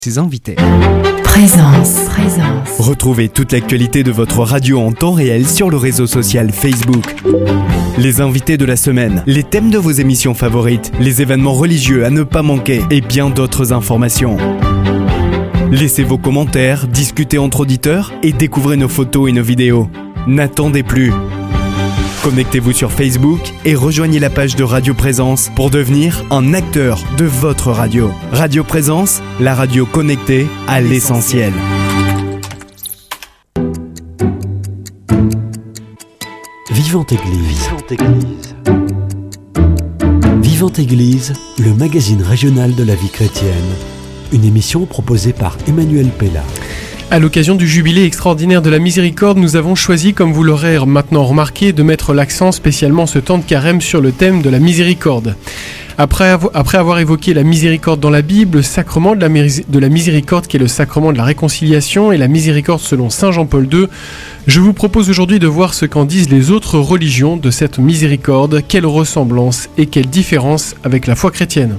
Ses invités. Présence. Retrouvez toute l'actualité de votre radio en temps réel sur le réseau social Facebook. Les invités de la semaine, les thèmes de vos émissions favorites, les événements religieux à ne pas manquer et bien d'autres informations. Laissez vos commentaires, discutez entre auditeurs et découvrez nos photos et nos vidéos. N'attendez plus. Connectez-vous sur Facebook et rejoignez la page de Radio Présence pour devenir un acteur de votre radio. Radio Présence, la radio connectée à l'essentiel. Vivante Église. Vivante Église, le magazine régional de la vie chrétienne. Une émission proposée par Emmanuel Pella. À l'occasion du jubilé extraordinaire de la miséricorde, nous avons choisi, comme vous l'aurez maintenant remarqué, de mettre l'accent spécialement ce temps de carême sur le thème de la miséricorde. Après avoir évoqué la miséricorde dans la Bible, le sacrement de la miséricorde qui est le sacrement de la réconciliation et la miséricorde selon Saint Jean-Paul II, je vous propose aujourd'hui de voir ce qu'en disent les autres religions de cette miséricorde, quelle ressemblance et quelle différence avec la foi chrétienne.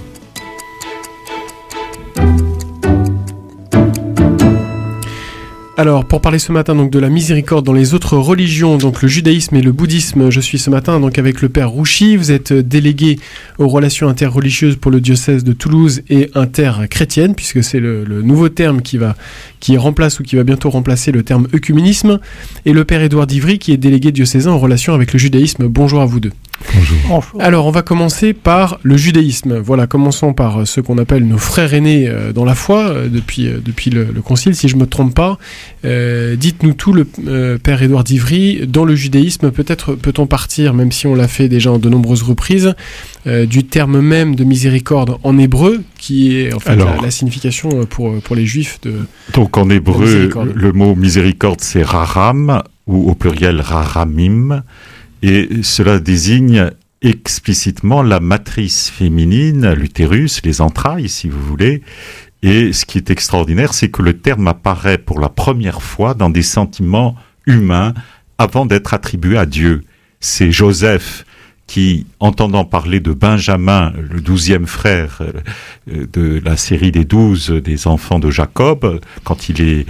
Alors, pour parler ce matin donc de la miséricorde dans les autres religions, donc le judaïsme et le bouddhisme, je suis ce matin donc avec le père Rouchy. Vous êtes délégué aux relations interreligieuses pour le diocèse de Toulouse et interchrétienne, puisque c'est le nouveau terme qui remplace ou qui va bientôt remplacer le terme œcuménisme. Et le père Édouard d'Ivry qui est délégué diocésain en relation avec le judaïsme. Bonjour à vous deux. Bonjour. Alors, on va commencer par le judaïsme. Voilà, commençons par ce qu'on appelle nos frères aînés dans la foi, depuis le concile, si je ne me trompe pas. Dites-nous tout, le père Édouard d'Ivry. Dans le judaïsme, peut-être peut-on partir, même si on l'a fait déjà en de nombreuses reprises, du terme même de miséricorde en hébreu, qui est en fait la signification pour les juifs de... Donc en hébreu, le mot miséricorde, c'est raram, ou au pluriel raramim, et cela désigne explicitement la matrice féminine, l'utérus, les entrailles, si vous voulez. Et ce qui est extraordinaire, c'est que le terme apparaît pour la première fois dans des sentiments humains avant d'être attribué à Dieu. C'est Joseph qui, entendant parler de Benjamin, le 12e frère de la série des 12 des enfants de Jacob, quand il est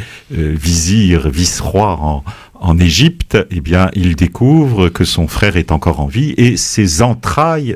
vice-roi en Égypte, eh bien, il découvre que son frère est encore en vie et ses entrailles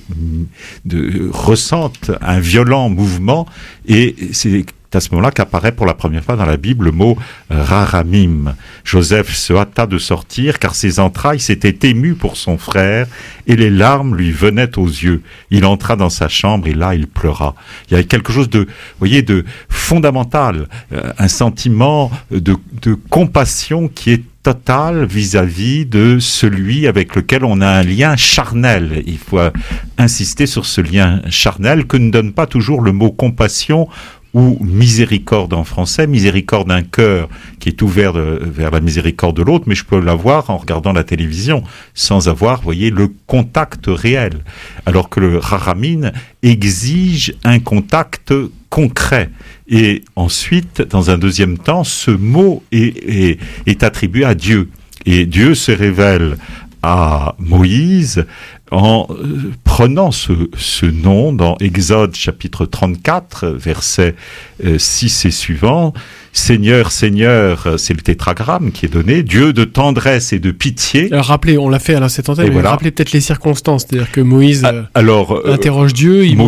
ressentent un violent mouvement, et c'est à ce moment-là qu'apparaît pour la première fois dans la Bible le mot raramim. Joseph se hâta de sortir car ses entrailles s'étaient émues pour son frère et les larmes lui venaient aux yeux. Il entra dans sa chambre et là il pleura. Il y a quelque chose de fondamental, un sentiment de compassion qui est total vis-à-vis de celui avec lequel on a un lien charnel. Il faut insister sur ce lien charnel que ne donne pas toujours le mot compassion ou miséricorde en français. Miséricorde d'un cœur qui est ouvert vers la miséricorde de l'autre, mais je peux l'avoir en regardant la télévision sans avoir, le contact réel. Alors que le raramim exige un contact concret. Et ensuite, dans un deuxième temps, ce mot est attribué à Dieu. Et Dieu se révèle à Moïse en prenant ce nom dans Exode chapitre 34, versets 6 et suivants. Seigneur, Seigneur, c'est le tétragramme qui est donné, Dieu de tendresse et de pitié. Alors rappelez, on l'a fait à cette antenne, mais rappelez peut-être les circonstances, c'est-à-dire que Moïse interroge Dieu, ils vont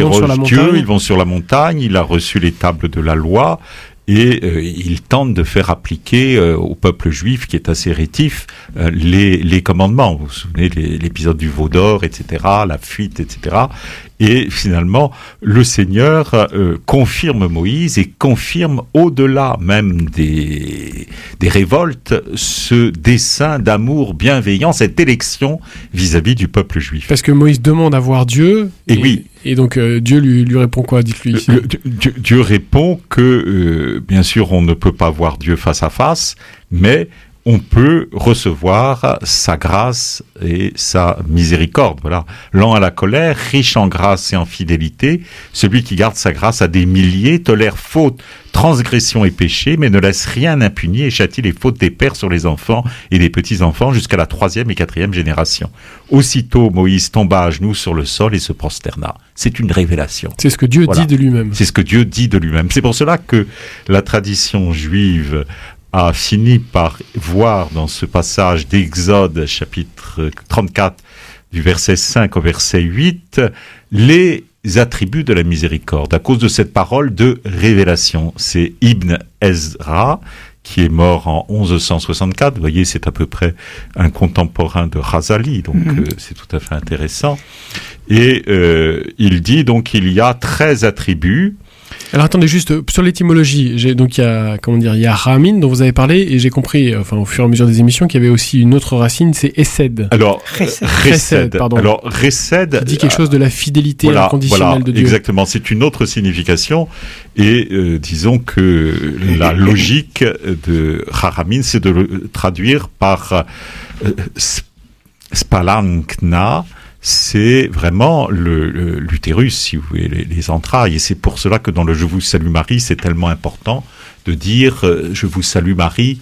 sur la montagne, il a reçu les tables de la loi, et il tente de faire appliquer au peuple juif, qui est assez rétif, les commandements. Vous vous souvenez l'épisode du veau d'or, etc., la fuite, etc. Et finalement, le Seigneur confirme Moïse et confirme au-delà même des révoltes ce dessein d'amour bienveillant, cette élection vis-à-vis du peuple juif. Parce que Moïse demande à voir Dieu. Et donc Dieu lui répond quoi? Dites-lui ici. Dieu répond que bien sûr on ne peut pas voir Dieu face à face, mais on peut recevoir sa grâce et sa miséricorde. Voilà. Lent à la colère, riche en grâce et en fidélité, celui qui garde sa grâce à des milliers, tolère faute, transgression et péché, mais ne laisse rien impuni et châtie les fautes des pères sur les enfants et des petits-enfants jusqu'à la 3e et 4e génération. Aussitôt, Moïse tomba à genoux sur le sol et se prosterna. C'est une révélation. C'est ce que Dieu dit de lui-même. C'est ce que Dieu dit de lui-même. C'est pour cela que la tradition juive a fini par voir dans ce passage d'Exode, chapitre 34, du verset 5 au verset 8, les attributs de la miséricorde, à cause de cette parole de révélation. C'est Ibn Ezra, qui est mort en 1164. Vous voyez, c'est à peu près un contemporain de Razali, donc c'est tout à fait intéressant. Et il dit donc qu'il y a 13 attributs. Alors attendez, juste sur l'étymologie, donc il y a Ramin dont vous avez parlé, et j'ai compris, au fur et à mesure des émissions, qu'il y avait aussi une autre racine, c'est Essed. Alors Chesed, pardon. Alors Chesed qui dit quelque chose de la fidélité inconditionnelle de Dieu. Exactement, c'est une autre signification, et disons que la logique de Ramin, c'est de le traduire par Spalankna. C'est vraiment l'utérus, si vous voulez, les entrailles. Et c'est pour cela que dans le « Je vous salue Marie », c'est tellement important de dire « Je vous salue Marie,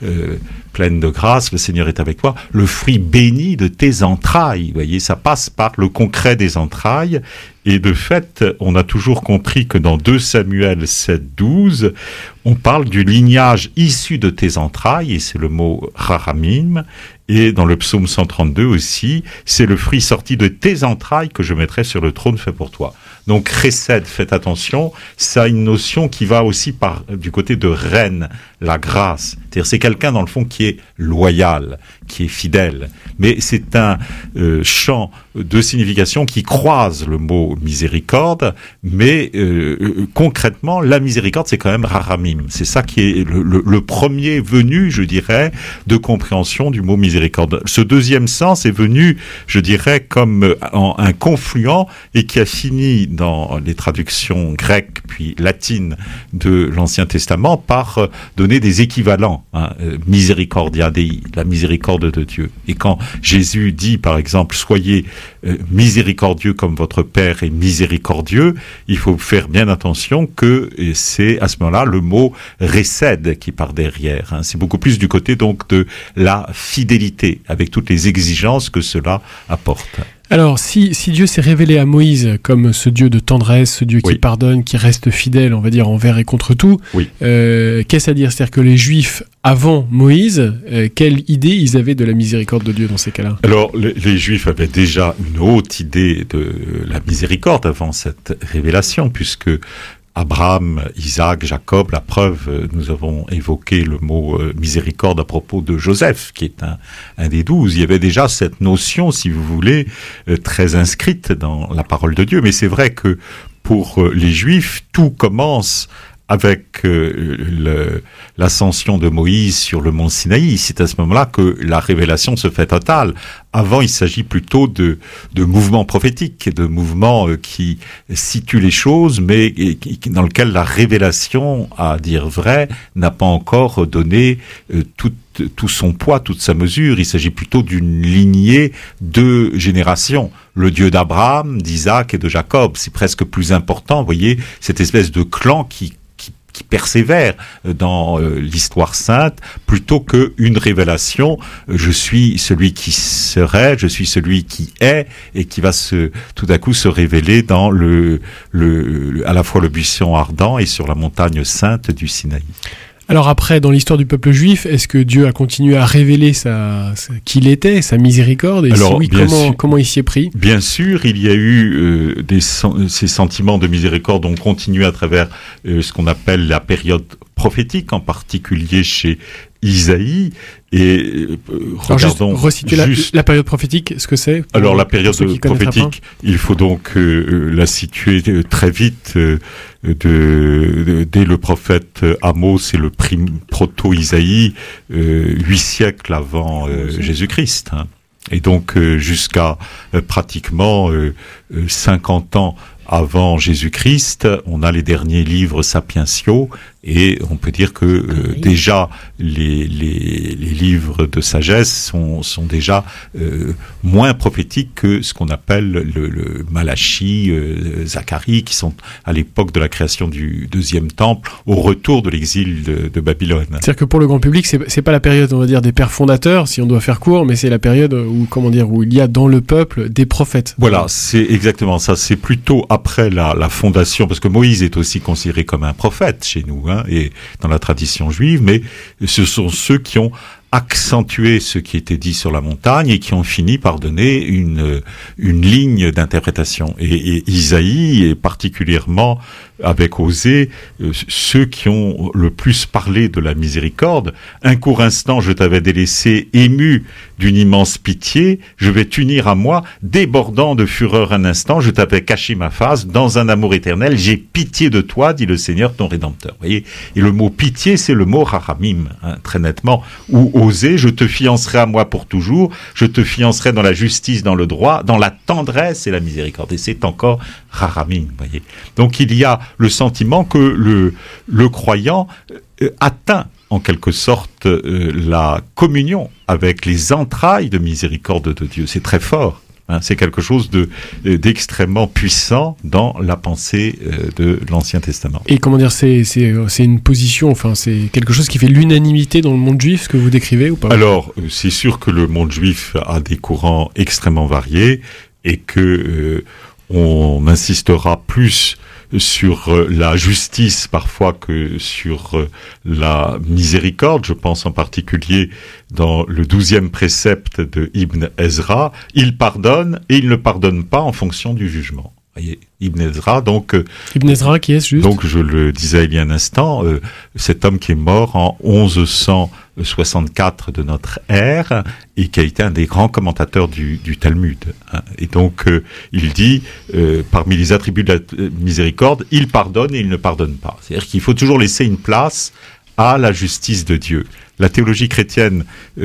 pleine de grâce, le Seigneur est avec toi, le fruit béni de tes entrailles ». Vous voyez, ça passe par le concret des entrailles. Et de fait, on a toujours compris que dans 2 Samuel 7:12, on parle du lignage issu de tes entrailles, et c'est le mot « rahamim ». Et dans le psaume 132 aussi, c'est le fruit sorti de tes entrailles que je mettrai sur le trône fait pour toi. Donc, chesed, faites attention, ça a une notion qui va aussi du côté de reine, la grâce. C'est-à-dire, c'est quelqu'un, dans le fond, qui est loyal, qui est fidèle. Mais c'est un champ de signification qui croise le mot miséricorde, mais concrètement, la miséricorde, c'est quand même rahamim. C'est ça qui est le premier venu, je dirais, de compréhension du mot miséricorde. Ce deuxième sens est venu, je dirais, comme un confluent, et qui a fini dans les traductions grecques puis latines de l'Ancien Testament par donner des équivalents, misericordia Dei, la miséricorde de Dieu. Et quand Jésus dit, par exemple, soyez miséricordieux comme votre Père est miséricordieux, il faut faire bien attention que c'est à ce moment-là le mot récède qui part derrière. C'est beaucoup plus du côté donc de la fidélité, avec toutes les exigences que cela apporte. Alors, si Dieu s'est révélé à Moïse comme ce Dieu de tendresse, ce Dieu qui pardonne, qui reste fidèle, on va dire, envers et contre tout, qu'est-ce à dire ? C'est-à-dire que les Juifs, avant Moïse, quelle idée ils avaient de la miséricorde de Dieu dans ces cas-là ? Alors, les Juifs avaient déjà une haute idée de la miséricorde avant cette révélation, puisque Abraham, Isaac, Jacob, la preuve, nous avons évoqué le mot miséricorde à propos de Joseph, qui est un des 12. Il y avait déjà cette notion, si vous voulez, très inscrite dans la parole de Dieu. Mais c'est vrai que pour les Juifs, tout commence avec l'ascension de Moïse sur le mont Sinaï. C'est à ce moment-là que la révélation se fait totale. Avant, il s'agit plutôt de mouvements prophétiques, de mouvements qui situent les choses, mais dans lequel la révélation, à dire vrai, n'a pas encore donné tout son poids, toute sa mesure. Il s'agit plutôt d'une lignée de générations. Le Dieu d'Abraham, d'Isaac et de Jacob, c'est presque plus important, vous voyez, cette espèce de clan qui persévère dans l'histoire sainte, plutôt qu'une révélation, je suis celui qui serait, je suis celui qui est, et qui va tout d'un coup se révéler dans à la fois le buisson ardent et sur la montagne sainte du Sinaï. Alors après, dans l'histoire du peuple juif, est-ce que Dieu a continué à révéler qui il était, sa miséricorde ? Et alors, si oui, comment il s'y est pris ? Bien sûr, il y a eu ces sentiments de miséricorde ont continué à travers ce qu'on appelle la période prophétique, en particulier chez Isaïe. Et regardons resituer la période prophétique, ce que c'est. Alors la période prophétique, il faut donc la situer très vite dès le prophète Amos et le proto-Isaïe, 8 siècles avant Jésus-Christ. Et donc jusqu'à pratiquement 50 ans avant Jésus-Christ, on a les derniers livres sapientiaux, et on peut dire que déjà les livres de sagesse sont déjà moins prophétiques que ce qu'on appelle le Malachie, Zacharie, qui sont à l'époque de la création du deuxième temple, au retour de l'exil de Babylone. C'est-à-dire que pour le grand public, c'est pas la période, on va dire, des pères fondateurs, si on doit faire court, mais c'est la période où, où il y a dans le peuple des prophètes. Voilà, c'est exactement ça. C'est plutôt après la fondation, parce que Moïse est aussi considéré comme un prophète chez nous, et dans la tradition juive, mais ce sont ceux qui ont accentué ce qui était dit sur la montagne et qui ont fini par donner une ligne d'interprétation. Et Isaïe, et particulièrement avec Osée, ceux qui ont le plus parlé de la miséricorde. Un court instant, je t'avais délaissé, ému d'une immense pitié, je vais t'unir à moi, débordant de fureur un instant, je t'avais caché ma face, dans un amour éternel, j'ai pitié de toi, dit le Seigneur, ton Rédempteur. Vous voyez, et le mot pitié, c'est le mot rachamim, très nettement, ou Osée, je te fiancerai à moi pour toujours, je te fiancerai dans la justice, dans le droit, dans la tendresse et la miséricorde. Et c'est encore rachamim, vous voyez. Donc il y a le sentiment que le croyant atteint en quelque sorte la communion avec les entrailles de miséricorde de Dieu. C'est très fort. C'est quelque chose d'extrêmement puissant dans la pensée de l'Ancien Testament. Et comment dire, c'est une position, c'est quelque chose qui fait l'unanimité dans le monde juif, ce que vous décrivez, ou pas? Alors, c'est sûr que le monde juif a des courants extrêmement variés et que on insistera plus sur la justice parfois que sur la miséricorde. Je pense en particulier dans le 12e précepte de Ibn Ezra, il pardonne et il ne pardonne pas en fonction du jugement. Voyez, Ibn Ezra, donc... Ibn Ezra, qui est-ce juste? Donc, je le disais il y a un instant, cet homme qui est mort en 1164 de notre ère et qui a été un des grands commentateurs du Talmud. Et donc, il dit, parmi les attributs de la miséricorde, il pardonne et il ne pardonne pas. C'est-à-dire qu'il faut toujours laisser une place à la justice de Dieu. La théologie chrétienne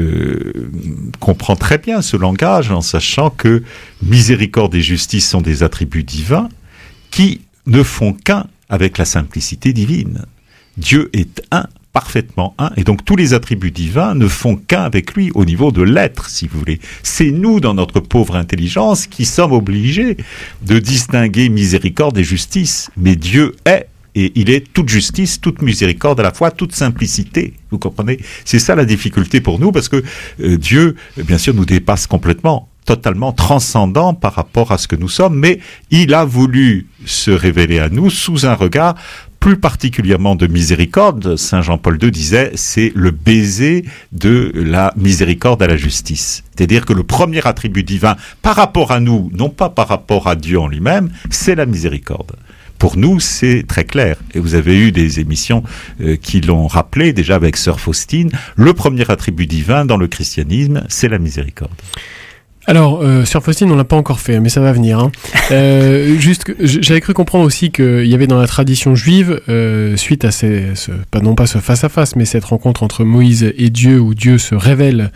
comprend très bien ce langage en sachant que miséricorde et justice sont des attributs divins qui ne font qu'un avec la simplicité divine. Dieu est un, parfaitement un, et donc tous les attributs divins ne font qu'un avec lui au niveau de l'être, si vous voulez. C'est nous, dans notre pauvre intelligence, qui sommes obligés de distinguer miséricorde et justice, mais Dieu est. Et il est toute justice, toute miséricorde à la fois, toute simplicité. Vous comprenez? C'est ça la difficulté pour nous, parce que Dieu, bien sûr, nous dépasse complètement, totalement transcendant par rapport à ce que nous sommes, mais il a voulu se révéler à nous sous un regard plus particulièrement de miséricorde. Saint Jean-Paul II disait, c'est le baiser de la miséricorde à la justice. C'est-à-dire que le premier attribut divin par rapport à nous, non pas par rapport à Dieu en lui-même, c'est la miséricorde. Pour nous, c'est très clair. Et vous avez eu des émissions qui l'ont rappelé, déjà avec Sœur Faustine. Le premier attribut divin dans le christianisme, c'est la miséricorde. Alors, Sœur Faustine, on l'a pas encore fait, mais ça va venir. Juste, j'avais cru comprendre aussi qu'il y avait dans la tradition juive, suite à non pas ce face-à-face, mais cette rencontre entre Moïse et Dieu, où Dieu se révèle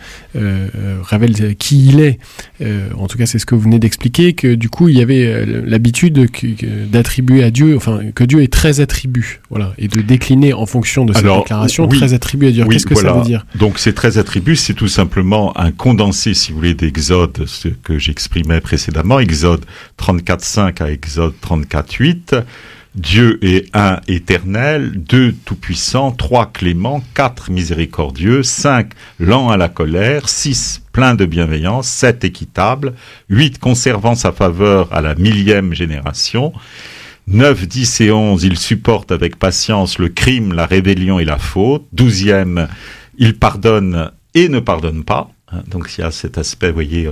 qui il est. En tout cas, c'est ce que vous venez d'expliquer, que du coup, il y avait l'habitude d'attribuer à Dieu, que Dieu ait 13 attributs, voilà, et de décliner en fonction de cette déclaration 13 attributs à Dieu. Qu'est-ce que ça veut dire? Donc, ces 13 attributs, c'est tout simplement un condensé, si vous voulez, d'Exode, ce que j'exprimais précédemment, Exode 34.5 à Exode 34.8. Dieu est un éternel, 2 tout-puissant, 3 clément, 4 miséricordieux, 5 lent à la colère, 6 plein de bienveillance, 7 équitable, 8 conservant sa faveur à la 1000e génération, 9, 10 et 11, il supporte avec patience le crime, la rébellion et la faute, 12e, il pardonne et ne pardonne pas. Donc il y a cet aspect, vous voyez,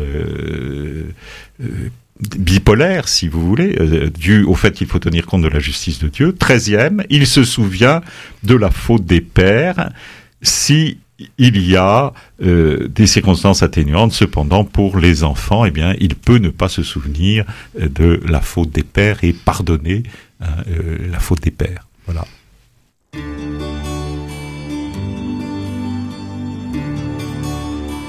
bipolaire, si vous voulez, dû au fait qu'il faut tenir compte de la justice de Dieu. 13e, il se souvient de la faute des pères, si il y a des circonstances atténuantes. Cependant, pour les enfants, eh bien, il peut ne pas se souvenir de la faute des pères et pardonner la faute des pères. Voilà.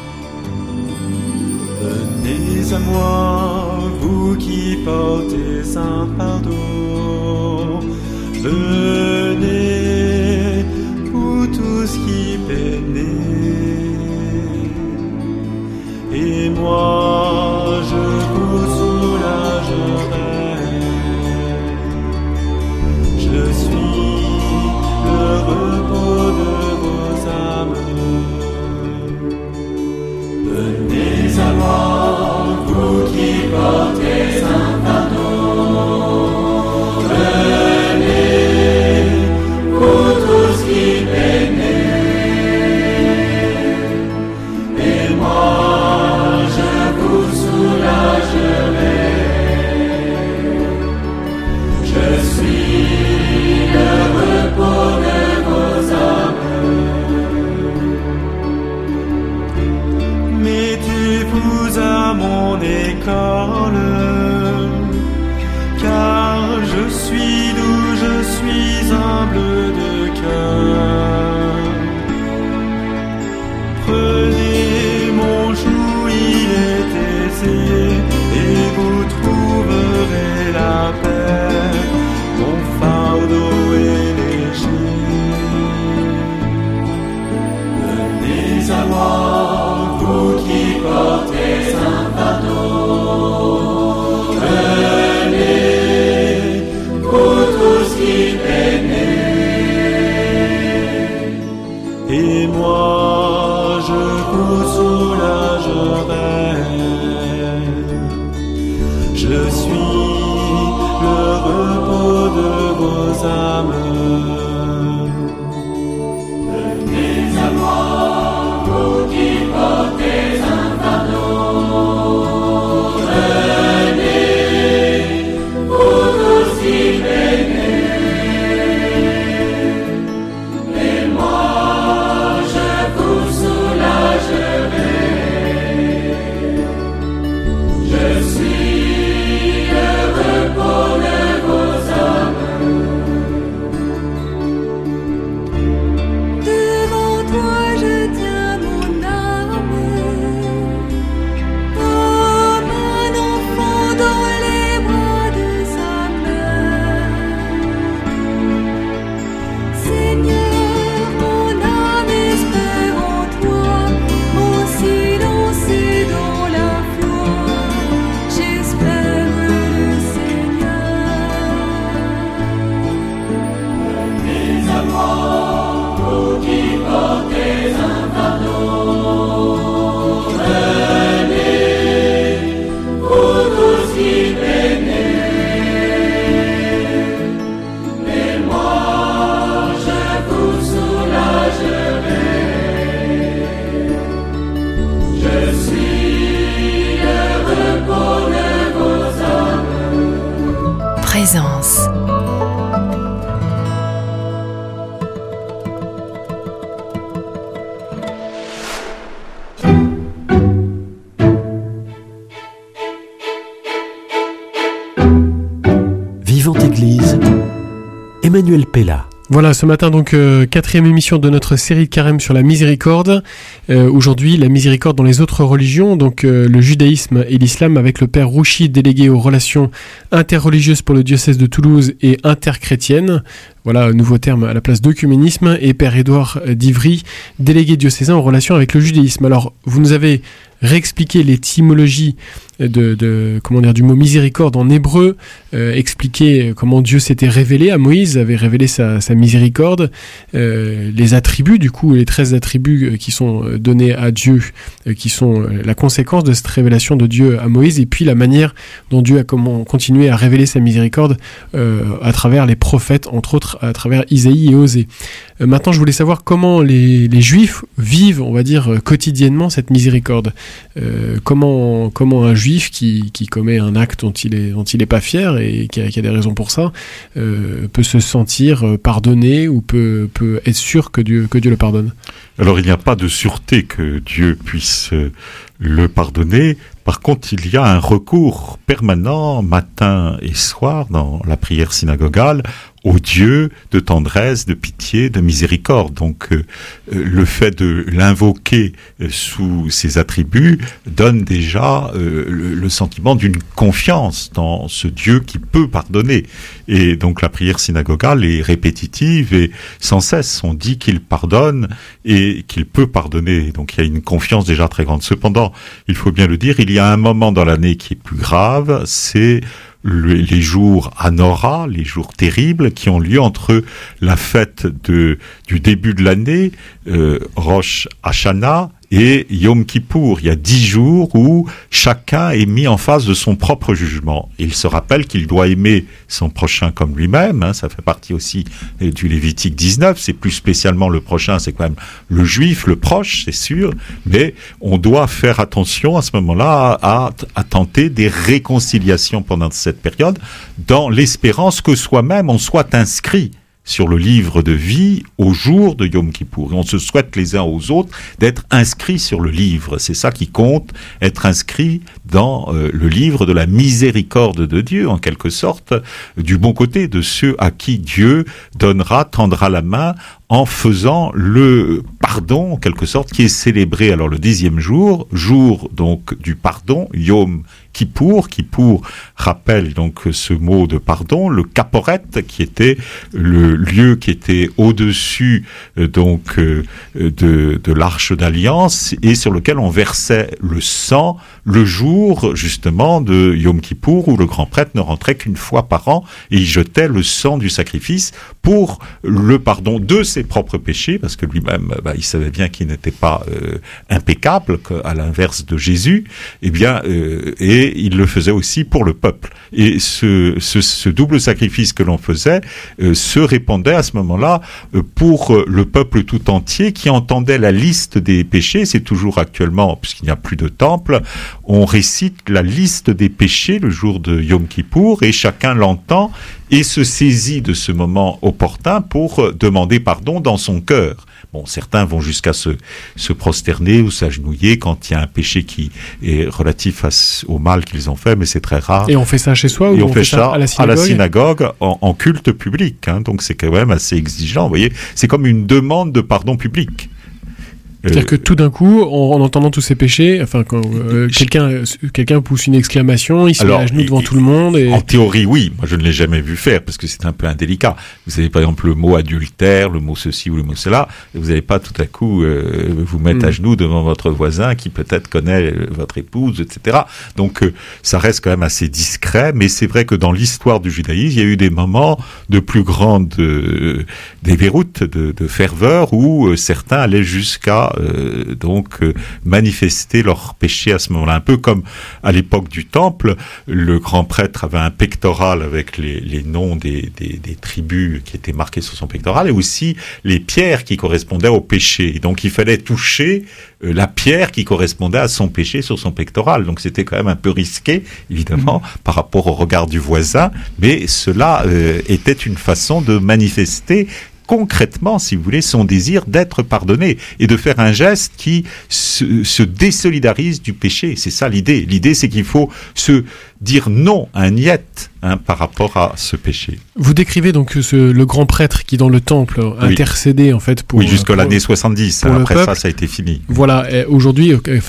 Venez à moi, vous qui portez saint pardon. Venez, vous tous qui peinez, et moi je vous soulagerai. Je suis le repos de vos âmes. Venez à moi, vous qui portez un fardeau. Venez, vous tous qui peinez, et moi je vous soulagerai. Je suis le repos de vos âmes. Mettez-vous à mon école, car je suis doux, je suis humble de cœur. Prenez mon joug, il est aisé, et vous trouverez la paix. Mon fardeau est léger. Venez à moi, vous qui portez un fardeau. Venez, vous tous qui peinez, et moi je vous soulagerai. Je suis le repos de vos âmes. Venez à moi, vous qui portez un fardeau. Venez, vous tous qui peinez, et moi je vous soulagerai. Je suis le repos de vos âmes. Devant toi je tiens mon âme, comme un enfant dans les bras de sa mère. Seigneur, mon âme espère en toi, mon silence est dans la foi. J'espère le Seigneur. Venez à moi, vous qui portez un fardeau. Venez, vous tous qui peinez, et moi je vous soulagerai. Je suis le repos de vos âmes. Présence. Vivante Église, Emmanuel Pella. Voilà, ce matin donc quatrième émission de notre série de carême sur la miséricorde. Aujourd'hui, la miséricorde dans les autres religions, donc le judaïsme et l'islam, avec le père Rouchy, délégué aux relations interreligieuses pour le diocèse de Toulouse et interchrétiennes. Voilà, nouveau terme à la place d'œcuménisme, et père Édouard d'Ivry, délégué diocésain aux relations avec le judaïsme. Alors, vous nous avez réexpliqué l'étymologie du mot miséricorde en hébreu, expliquer comment Dieu s'était révélé à Moïse, avait révélé sa miséricorde, les attributs, du coup, les 13 attributs qui sont donnés à Dieu, qui sont la conséquence de cette révélation de Dieu à Moïse, et puis la manière dont Dieu a continué à révéler sa miséricorde à travers les prophètes, entre autres à travers Isaïe et Osée. Maintenant, je voulais savoir comment les Juifs vivent, on va dire, quotidiennement cette miséricorde. Comment un Juif qui commet un acte dont il est pas fier et qui a des raisons pour ça peut se sentir pardonné ou peut être sûr que Dieu le pardonne. Alors, il n'y a pas de sûreté que Dieu puisse le pardonner. Par contre, il y a un recours permanent, matin et soir, dans la prière synagogale, au Dieu de tendresse, de pitié, de miséricorde. Donc le fait de l'invoquer sous ses attributs donne déjà le sentiment d'une confiance dans ce Dieu qui peut pardonner. Et donc la prière synagogale est répétitive et sans cesse on dit qu'il pardonne et qu'il peut pardonner. Donc il y a une confiance déjà très grande. Cependant, il faut bien le dire, il y a un moment dans l'année qui est plus grave, c'est les jours Hanora, les jours terribles qui ont lieu entre la fête du début de l'année, Rosh Hashanah, et Yom Kippour. Il y a 10 jours où chacun est mis en face de son propre jugement. Il se rappelle qu'il doit aimer son prochain comme lui-même, hein, ça fait partie aussi du Lévitique 19, c'est plus spécialement le prochain, c'est quand même le juif, le proche, c'est sûr, mais on doit faire attention à ce moment-là à tenter des réconciliations pendant cette période, dans l'espérance que soi-même on soit inscrit sur le livre de vie au jour de Yom Kippour. Et on se souhaite les uns aux autres d'être inscrits sur le livre. C'est ça qui compte, être inscrit dans le livre de la miséricorde de Dieu, en quelque sorte, du bon côté de ceux à qui Dieu tendra la main en faisant le pardon, en quelque sorte, qui est célébré alors le 10e jour donc du pardon, Yom Kippour. Kippour rappelle donc ce mot de pardon, le Kaporet, qui était le lieu qui était au-dessus de l'arche d'alliance et sur lequel on versait le sang le jour justement de Yom Kippour, où le grand prêtre ne rentrait qu'une fois par an et il jetait le sang du sacrifice pour le pardon de ses propres péchés, parce que lui-même, il savait bien qu'il n'était pas impeccable, à l'inverse de Jésus, et il le faisait aussi pour le peuple. Et ce double sacrifice que l'on faisait se répandait à ce moment-là pour le peuple tout entier qui entendait la liste des péchés. C'est toujours actuellement, puisqu'il n'y a plus de temple, on récite la liste des péchés le jour de Yom Kippour et chacun l'entend et se saisit de ce moment opportun pour demander pardon dans son cœur. Bon, certains vont jusqu'à se prosterner ou s'agenouiller quand il y a un péché qui est relatif au mal qu'ils ont fait, mais c'est très rare. Et on fait ça chez soi ou on fait ça à la synagogue en culte public, hein, donc c'est quand même assez exigeant. Vous voyez, c'est comme une demande de pardon public. C'est-à-dire que tout d'un coup, en entendant tous ces péchés, enfin, quand quelqu'un pousse une exclamation, il se met à genoux devant tout le monde. Et... En théorie, oui. Moi, je ne l'ai jamais vu faire parce que c'est un peu indélicat. Vous avez par exemple le mot adultère, le mot ceci ou le mot cela. Vous n'allez pas tout à coup vous mettre à genoux devant votre voisin qui peut-être connaît votre épouse, etc. Donc, ça reste quand même assez discret. Mais c'est vrai que dans l'histoire du judaïsme, il y a eu des moments de plus grande déverroute, de ferveur, où certains allaient jusqu'à manifester leur péché à ce moment-là. Un peu comme à l'époque du temple, le grand prêtre avait un pectoral avec les noms des tribus qui étaient marqués sur son pectoral et aussi les pierres qui correspondaient au péché. Donc il fallait toucher la pierre qui correspondait à son péché sur son pectoral. Donc c'était quand même un peu risqué, évidemment, par rapport au regard du voisin, mais cela était une façon de manifester concrètement, si vous voulez, son désir d'être pardonné et de faire un geste qui se désolidarise du péché. C'est ça l'idée. L'idée, c'est qu'il faut se dire non, un niet, par rapport à ce péché. Vous décrivez donc le grand prêtre qui, dans le temple, intercédait en fait pour... Oui, jusqu'à l'année 70. Après ça a été fini. Voilà. Aujourd'hui,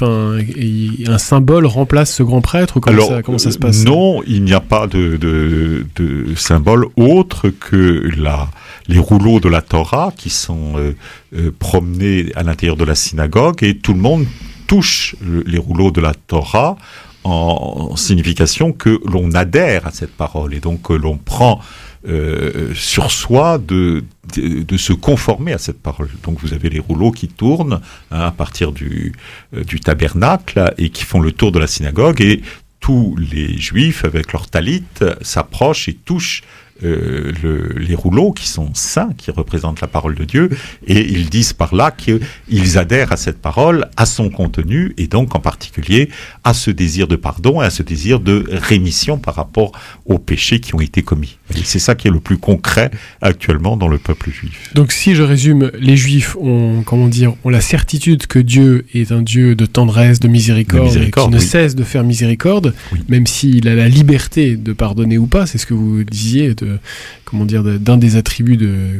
un symbole remplace ce grand prêtre ou comment ça se passe? Non, il n'y a pas de symbole autre que les rouleaux de la Torah qui sont promenés à l'intérieur de la synagogue et tout le monde touche les rouleaux de la Torah en signification que l'on adhère à cette parole et donc que l'on prend sur soi de se conformer à cette parole. Donc vous avez les rouleaux qui tournent à partir du tabernacle et qui font le tour de la synagogue et tous les juifs avec leur talit s'approchent et touchent les rouleaux qui sont saints, qui représentent la parole de Dieu, et ils disent par là qu'ils adhèrent à cette parole, à son contenu, et donc en particulier à ce désir de pardon et à ce désir de rémission par rapport aux péchés qui ont été commis. Et c'est ça qui est le plus concret actuellement dans le peuple juif. Donc si je résume, les juifs ont la certitude que Dieu est un Dieu de tendresse, de miséricorde et qui ne cesse de faire miséricorde, même s'il a la liberté de pardonner ou pas, c'est ce que vous disiez, d'un des attributs donner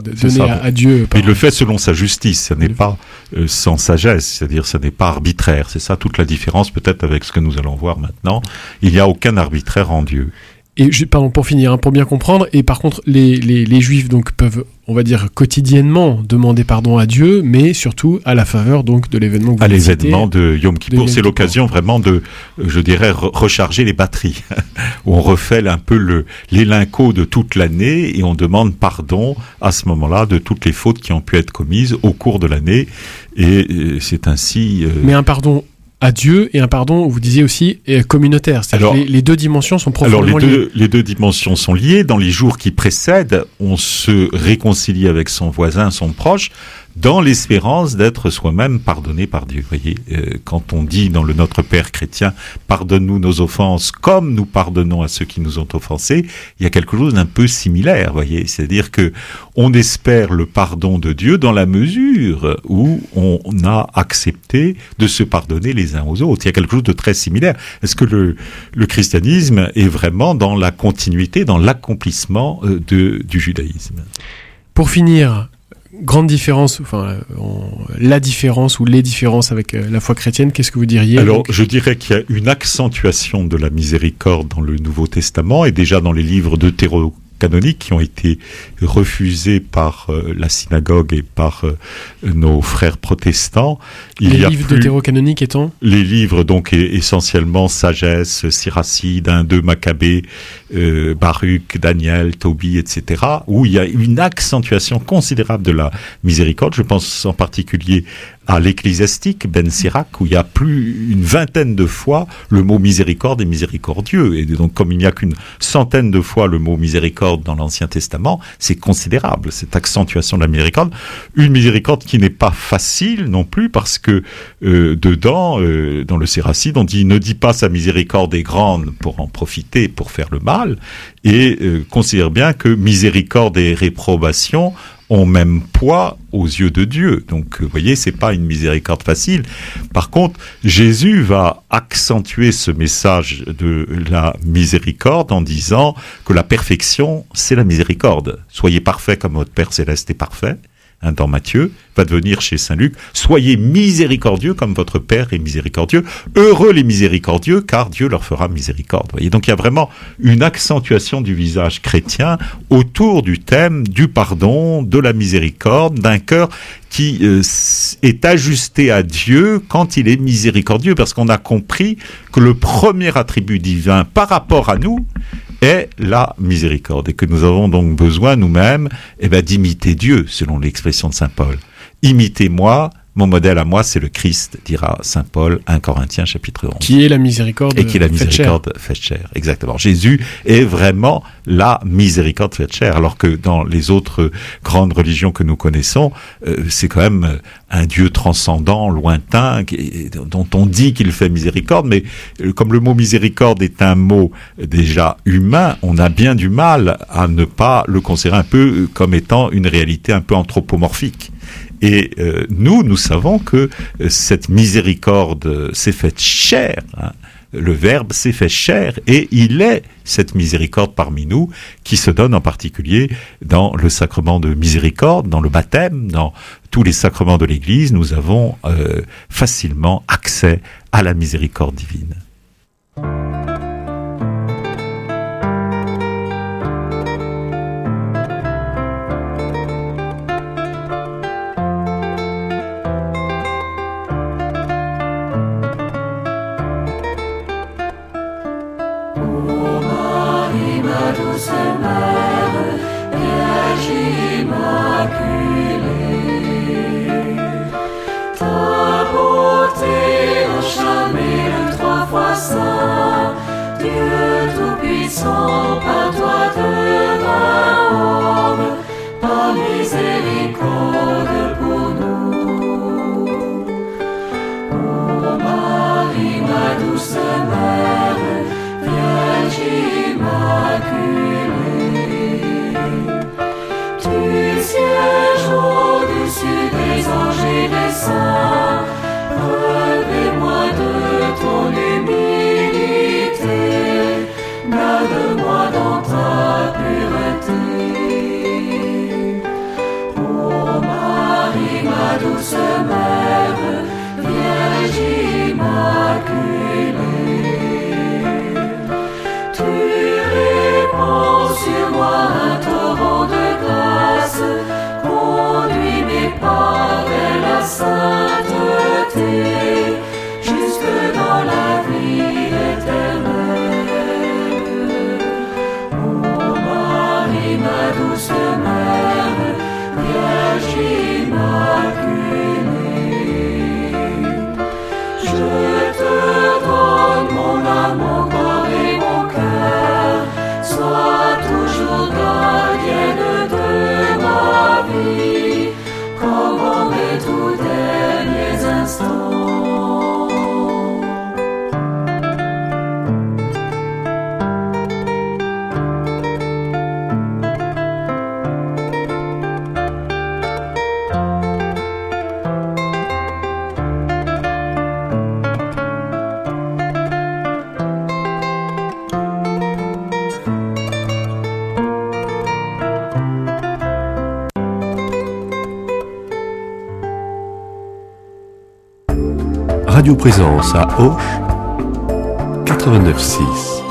à Dieu. Il le fait selon sa justice, ce n'est pas sans sagesse, c'est-à-dire ce n'est pas arbitraire. C'est ça toute la différence peut-être avec ce que nous allons voir maintenant. Il n'y a aucun arbitraire en Dieu. Et pour finir, pour bien comprendre, et par contre, les Juifs donc peuvent, on va dire, quotidiennement demander pardon à Dieu, mais surtout à la faveur donc de l'événement que vous avez cité. À l'événement de Yom Kippour, c'est l'occasion vraiment de, je dirais, recharger les batteries. Où on refait un peu l'élinco de toute l'année et on demande pardon à ce moment-là de toutes les fautes qui ont pu être commises au cours de l'année. Et c'est ainsi... Mais un pardon à Dieu et un pardon, vous disiez aussi, communautaire. C'est-à-dire les deux dimensions sont profondément liées. Les deux dimensions sont liées. Dans les jours qui précèdent, on se réconcilie avec son voisin, son proche, dans l'espérance d'être soi-même pardonné par Dieu. Vous voyez, quand on dit dans le Notre Père chrétien, pardonne-nous nos offenses comme nous pardonnons à ceux qui nous ont offensés, il y a quelque chose d'un peu similaire, vous voyez. C'est-à-dire que on espère le pardon de Dieu dans la mesure où on a accepté de se pardonner les uns aux autres. Il y a quelque chose de très similaire. Est-ce que le christianisme est vraiment dans la continuité, dans l'accomplissement du judaïsme? Pour finir, grande différence, la différence ou les différences avec la foi chrétienne, qu'est-ce que vous diriez? Alors, je dirais qu'il y a une accentuation de la miséricorde dans le Nouveau Testament et déjà dans les livres deutérocanoniques qui ont été refusés par la synagogue et par nos frères protestants. Les livres deutérocanoniques étant? Les livres, donc, essentiellement Sagesse, Siracide, 1-2 Maccabée, Baruch, Daniel, Tobie, etc., où il y a une accentuation considérable de la miséricorde. Je pense en particulier à l'Ecclésiastique, Ben Sirach, où il y a plus une vingtaine de fois le mot miséricorde et miséricordieux. Et donc, comme il n'y a qu'une centaine de fois le mot miséricorde dans l'Ancien Testament, c'est considérable, cette accentuation de la miséricorde. Une miséricorde qui n'est pas facile non plus, parce que dedans, dans le Siracide, on dit « Ne dis pas sa miséricorde est grande pour en profiter, pour faire le mal », et considère bien que miséricorde et réprobation ont même poids aux yeux de Dieu. Donc, vous voyez, c'est pas une miséricorde facile. Par contre, Jésus va accentuer ce message de la miséricorde en disant que la perfection, c'est la miséricorde. Soyez parfaits comme votre Père Céleste est parfait. Dans Matthieu, va devenir chez Saint Luc, soyez miséricordieux comme votre Père est miséricordieux. Heureux les miséricordieux, car Dieu leur fera miséricorde. Voyez, donc il y a vraiment une accentuation du visage chrétien autour du thème du pardon, de la miséricorde, d'un cœur qui est ajusté à Dieu quand il est miséricordieux, parce qu'on a compris que le premier attribut divin par rapport à nous est la miséricorde, et que nous avons donc besoin nous-mêmes d'imiter Dieu, selon l'expression de saint Paul. Imitez-moi, mon modèle à moi, c'est le Christ, dira saint Paul, 1 Corinthiens chapitre 11. Qui est la miséricorde et qui est la miséricorde faite chair. Exactement. Jésus est vraiment la miséricorde faite chair, alors que dans les autres grandes religions que nous connaissons, c'est quand même un Dieu transcendant, lointain, dont on dit qu'il fait miséricorde, mais comme le mot miséricorde est un mot déjà humain, on a bien du mal à ne pas le considérer un peu comme étant une réalité un peu anthropomorphique. Et nous savons que cette miséricorde s'est faite chair, hein. Le Verbe s'est fait chair, et il est cette miséricorde parmi nous, qui se donne en particulier dans le sacrement de miséricorde, dans le baptême, dans tous les sacrements de l'Église. Nous avons facilement accès à la miséricorde divine. Garde-moi dans ta pureté. ma douce mère, Vierge immaculée. Tu répands sur moi un torrent de grâce, conduis mes pas vers la sainteté, jusque dans la vie éternelle. Ô Marie, ma douce mère, Vierge immaculée, je te donne mon âme, mon corps et mon cœur, sois toujours gardienne de ma vie, comme en mes tout derniers instants. Radio Présence à Auch, 89.6.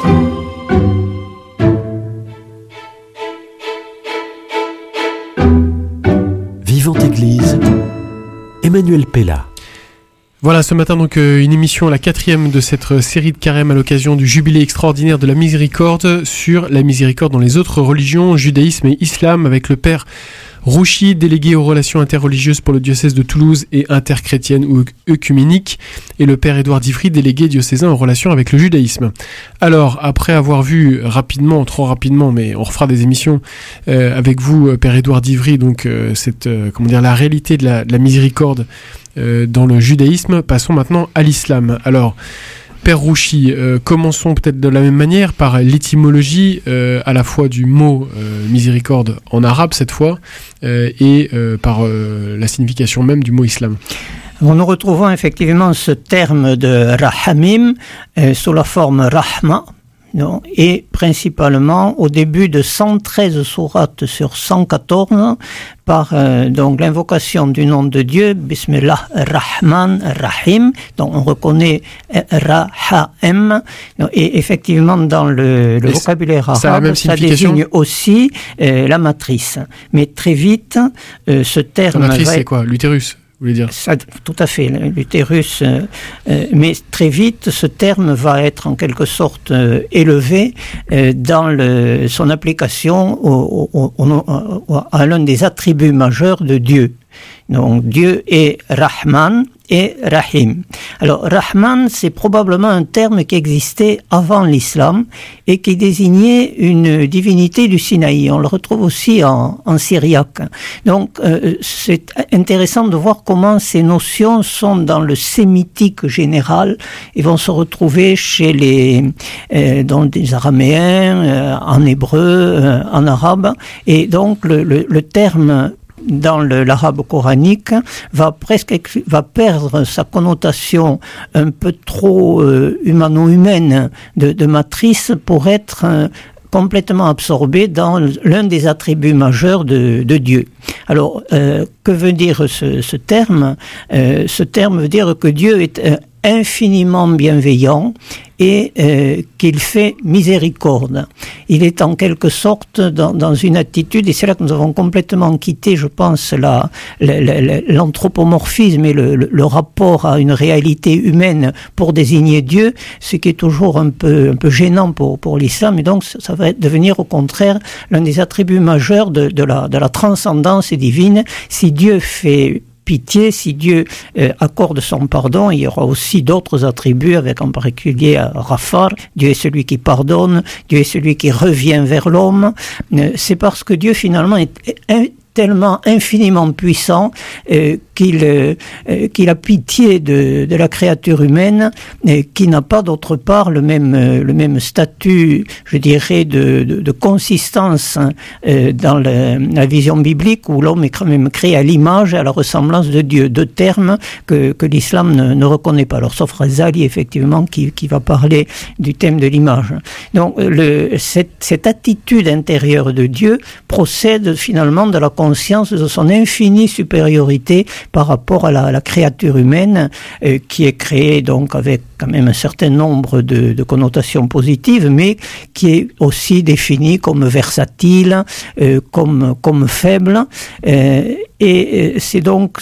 Vivante Église, Emmanuel Pella. Voilà, ce matin donc une émission, la 4e de cette série de carême à l'occasion du jubilé extraordinaire de la miséricorde, sur la miséricorde dans les autres religions, judaïsme et islam, avec le père Rouchi, délégué aux relations interreligieuses pour le diocèse de Toulouse et interchrétienne ou œcuménique, et le père Édouard d'Ivry, délégué diocésain en relation avec le judaïsme. Alors, après avoir vu rapidement, trop rapidement, mais on refera des émissions avec vous, père Édouard d'Ivry, donc la réalité de la miséricorde dans le judaïsme, passons maintenant à l'islam. Alors, Père Rouchi, commençons peut-être de la même manière par l'étymologie à la fois du mot miséricorde en arabe cette fois et par la signification même du mot islam. Nous retrouvons effectivement ce terme de rahamim sous la forme rahma, non, et principalement au début de 113 sourates sur 114 par donc l'invocation du nom de Dieu, Bismillah Rahman Rahim, donc on reconnaît Raham, et effectivement dans le vocabulaire arabe ça désigne aussi la matrice, mais très vite ce terme... La matrice c'est quoi? L'utérus? Vous voulez dire? Ça, tout à fait, l'utérus, mais très vite, ce terme va être en quelque sorte élevé dans son application à l'un des attributs majeurs de Dieu. Donc Dieu est Rahman et Rahim. Alors Rahman, c'est probablement un terme qui existait avant l'islam et qui désignait une divinité du Sinaï. On le retrouve aussi en syriaque. Donc c'est intéressant de voir comment ces notions sont dans le sémitique général et vont se retrouver chez les araméens, en hébreu, en arabe. Et donc le terme dans l'arabe coranique va perdre sa connotation un peu trop humano-humaine de matrice pour être complètement absorbé dans l'un des attributs majeurs de Dieu. Alors, que veut dire ce terme? Ce terme veut dire que Dieu est infiniment bienveillant et qu'il fait miséricorde. Il est en quelque sorte dans une attitude, et c'est là que nous avons complètement quitté, je pense, l'anthropomorphisme et le rapport à une réalité humaine pour désigner Dieu, ce qui est toujours un peu gênant pour l'islam, et donc ça va devenir au contraire l'un des attributs majeurs de la transcendance divine. Si Dieu fait pitié, si Dieu accorde son pardon, il y aura aussi d'autres attributs, avec en particulier Rafar, Dieu est celui qui pardonne, Dieu est celui qui revient vers l'homme. C'est parce que Dieu finalement est tellement infiniment puissant qu'il a pitié de la créature humaine, qui n'a pas d'autre part le même statut, je dirais, de consistance dans la vision biblique, où l'homme est quand même créé à l'image et à la ressemblance de Dieu, deux termes que l'islam ne reconnaît pas. Alors sauf Razali effectivement qui va parler du thème de l'image. Donc cette attitude intérieure de Dieu procède finalement de la conscience de son infinie supériorité par rapport à la créature humaine qui est créée donc avec quand même un certain nombre de connotations positives, mais qui est aussi définie comme versatile, comme faible. Et c'est donc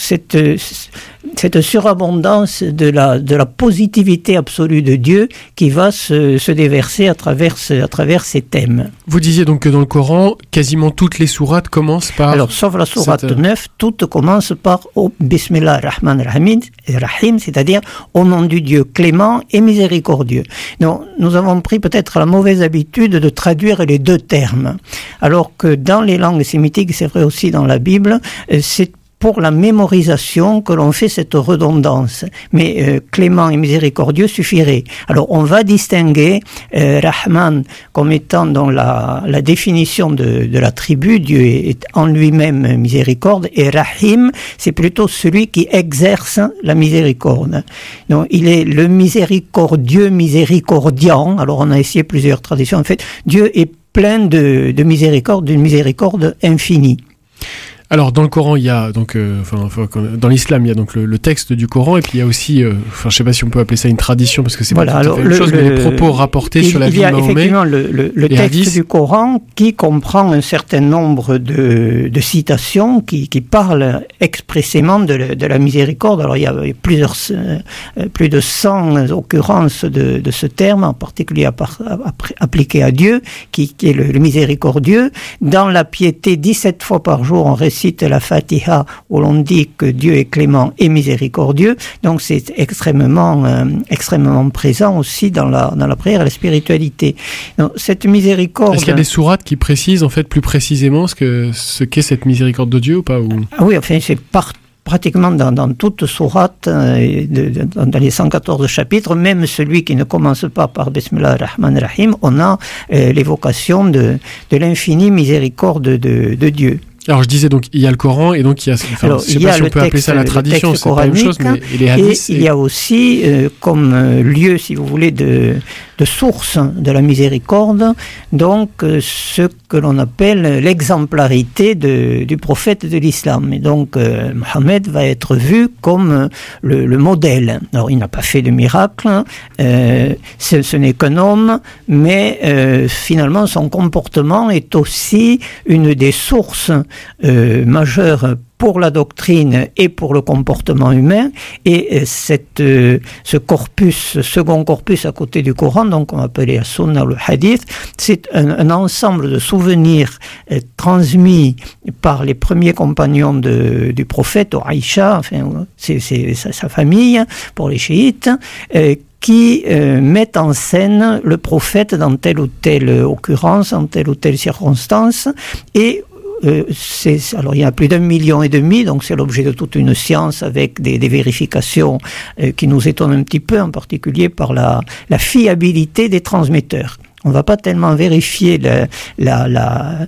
cette surabondance de la positivité absolue de Dieu qui va se déverser à travers ces thèmes. Vous disiez donc que dans le Coran, quasiment toutes les sourates commencent par... Alors, sauf la sourate 9, toutes commencent par Bismillah ar-Rahman ar-Rahim, c'est-à-dire au nom du Dieu clément et miséricordieux. Donc, nous avons pris peut-être la mauvaise habitude de traduire les deux termes, alors que dans les langues sémitiques, c'est vrai aussi dans la Bible, c'est pour la mémorisation que l'on fait cette redondance. Mais clément et miséricordieux suffirait. Alors on va distinguer Rahman comme étant dans la définition de la tribu, Dieu est en lui-même miséricorde, et Rahim, c'est plutôt celui qui exerce la miséricorde. Donc il est le miséricordieux, miséricordiant. Alors on a essayé plusieurs traditions. En fait, Dieu est plein de miséricorde, d'une miséricorde infinie. Alors dans le Coran, il y a donc dans l'islam, il y a donc le texte du Coran, et puis il y a aussi, je sais pas si on peut appeler ça une tradition parce que c'est pas tout à fait la même chose, mais les propos rapportés sur la vie de Mahomet. Il y a effectivement le texte hadiths du Coran qui comprend un certain nombre de citations qui parlent expressément de la miséricorde. Alors il y a plus de 100 occurrences de ce terme, en particulier appliqué à Dieu, qui est le miséricordieux. Dans la piété, 17 fois par jour, on récite la Fatiha où l'on dit que Dieu est clément et miséricordieux. Donc c'est extrêmement présent aussi dans la prière et la spiritualité. Donc, cette miséricorde... Est-ce qu'il y a des sourates qui précisent en fait plus précisément ce qu'est cette miséricorde de Dieu ou pas ou... Ah oui, enfin c'est pratiquement dans toute sourate, dans les 114 chapitres, même celui qui ne commence pas par Bismillah ar-Rahman ar-Rahim, on a l'évocation de l'infinie miséricorde de Dieu. Alors je disais donc il y a le Coran et donc il y a, je sais pas si on peut appeler ça la tradition, c'est pas la même chose, mais les hadiths. Et il y a aussi comme lieu, si vous voulez, de source de la miséricorde, donc ce que l'on appelle l'exemplarité du prophète de l'islam. Et donc Mohammed va être vu comme le modèle. Alors il n'a pas fait de miracle, ce n'est qu'un homme, mais finalement son comportement est aussi une des sources majeures pour la doctrine et pour le comportement humain, et ce second corpus à côté du Coran, donc on appelait la Sunna ou le Hadith, c'est un ensemble de souvenirs transmis par les premiers compagnons du prophète, Aïcha, enfin c'est sa famille, pour les chiites, qui mettent en scène le prophète dans telle ou telle occurrence, dans telle ou telle circonstance, et alors il y a plus d'1,5 million, donc c'est l'objet de toute une science avec des vérifications qui nous étonnent un petit peu, en particulier par la fiabilité des transmetteurs. On ne va pas tellement vérifier la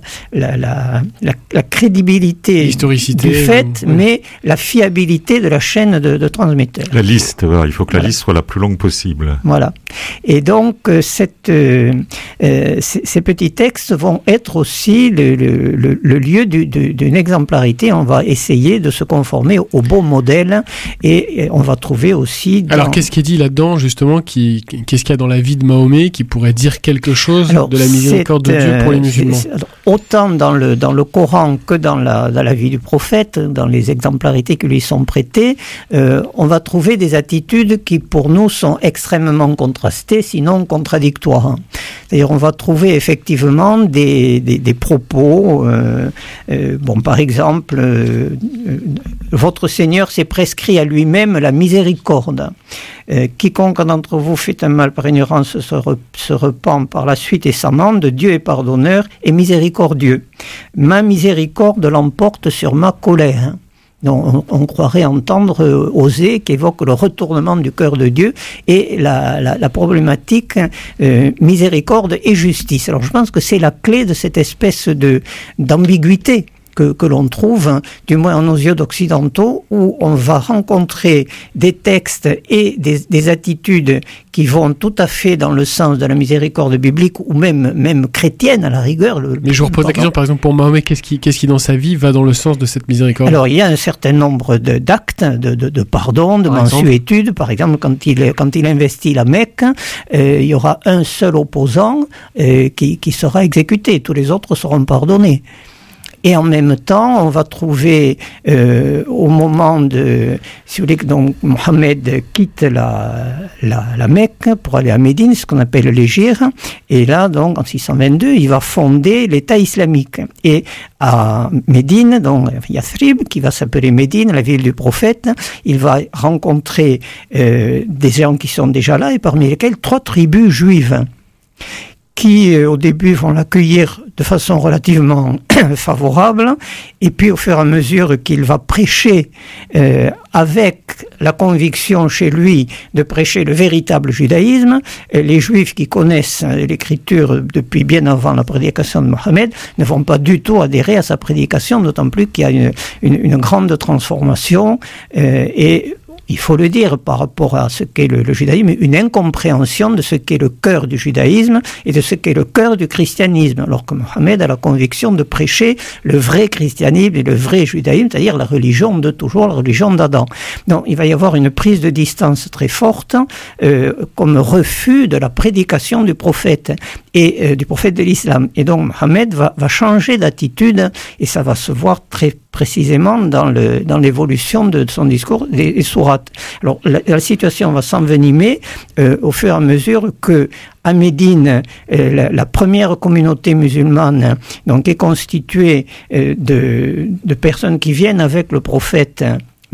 crédibilité du fait, mais la fiabilité de la chaîne de transmetteurs. La liste, voilà, il faut que la liste soit la plus longue possible. Voilà. Et donc, ces petits textes vont être aussi le lieu d'une exemplarité. On va essayer de se conformer au beau modèle, et on va trouver aussi... Alors, qu'est-ce qui est dit là-dedans, justement, qu'est-ce qu'il y a dans la vie de Mahomet qui pourrait dire quelque chose de la miséricorde de Dieu pour les musulmans? Autant dans le Coran que dans la vie du prophète, dans les exemplarités qui lui sont prêtées, on va trouver des attitudes qui pour nous sont extrêmement contrastées, sinon contradictoires. C'est-à-dire on va trouver effectivement des propos, par exemple, votre Seigneur s'est prescrit à lui-même la miséricorde. Quiconque d'entre vous fait un mal par ignorance se repent par la suite et s'amende, Dieu est pardonneur et miséricordieux. Ma miséricorde l'emporte sur ma colère. Donc on croirait entendre Osée qui évoque le retournement du cœur de Dieu et la problématique miséricorde et justice. Alors je pense que c'est la clé de cette espèce d'ambiguïté que l'on trouve, du moins à nos yeux d'occidentaux, où on va rencontrer des textes et des attitudes qui vont tout à fait dans le sens de la miséricorde biblique ou même chrétienne à la rigueur. Mais je vous repose la question, par exemple, pour Mahomet, qu'est-ce qui dans sa vie va dans le sens de cette miséricorde? Alors, il y a un certain nombre d'actes, de pardon, de mansuétude. Par exemple, quand il investit la Mecque, il y aura un seul opposant qui sera exécuté. Tous les autres seront pardonnés. Et en même temps, on va trouver au moment si vous voulez, que donc Mohammed quitte la Mecque pour aller à Médine, ce qu'on appelle l'Hégire. Et là, donc, en 622, il va fonder l'État islamique. Et à Médine, donc Yathrib, qui va s'appeler Médine, la ville du prophète, il va rencontrer des gens qui sont déjà là, et parmi lesquels 3 tribus juives, qui au début vont l'accueillir de façon relativement favorable, et puis au fur et à mesure qu'il va prêcher avec la conviction chez lui de prêcher le véritable judaïsme, les juifs qui connaissent l'écriture depuis bien avant la prédication de Mohammed ne vont pas du tout adhérer à sa prédication, d'autant plus qu'il y a une grande transformation et il faut le dire, par rapport à ce qu'est le judaïsme, une incompréhension de ce qu'est le cœur du judaïsme et de ce qu'est le cœur du christianisme, alors que Mohammed a la conviction de prêcher le vrai christianisme et le vrai judaïsme, c'est-à-dire la religion de toujours, la religion d'Adam. Donc il va y avoir une prise de distance très forte comme refus de la prédication du prophète et du prophète de l'islam. Et donc Mohammed va changer d'attitude, et ça va se voir très précisément dans l'évolution de son discours des sourates. Alors la situation va s'envenimer au fur et à mesure que à Médine, la première communauté musulmane donc est constituée de personnes qui viennent avec le prophète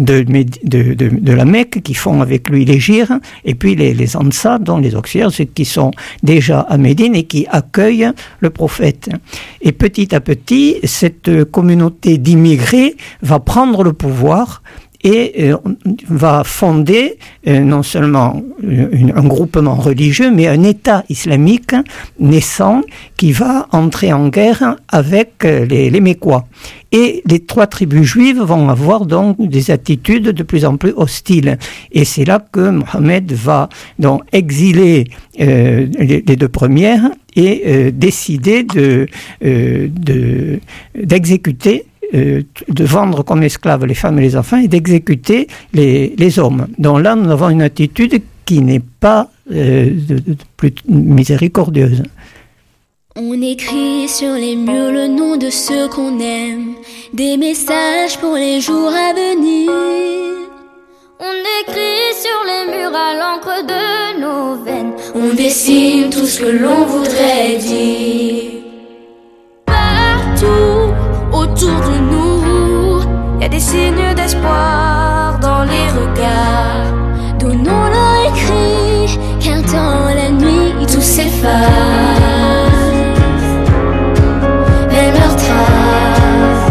de la Mecque, qui font avec lui l'Hégire, et puis les Ansar, dont les auxiliaires, ceux qui sont déjà à Médine et qui accueillent le prophète. Et petit à petit, cette communauté d'immigrés va prendre le pouvoir et va fonder non seulement un groupement religieux, mais un État islamique naissant qui va entrer en guerre avec les Mécois. Et les 3 tribus juives vont avoir donc des attitudes de plus en plus hostiles. Et c'est là que Mohammed va donc exiler les 2 premières et décider d'exécuter, de vendre comme esclaves les femmes et les enfants et d'exécuter les hommes. Donc là, nous avons une attitude qui n'est pas plus miséricordieuse. On écrit sur les murs le nom de ceux qu'on aime, des messages pour les jours à venir. On écrit sur les murs à l'encre de nos veines, on dessine tout ce que l'on voudrait dire. Partout autour de nous, y a des signes d'espoir dans les regards. Donnons-leur écrit, car dans la nuit tout s'efface. Même leurs traces.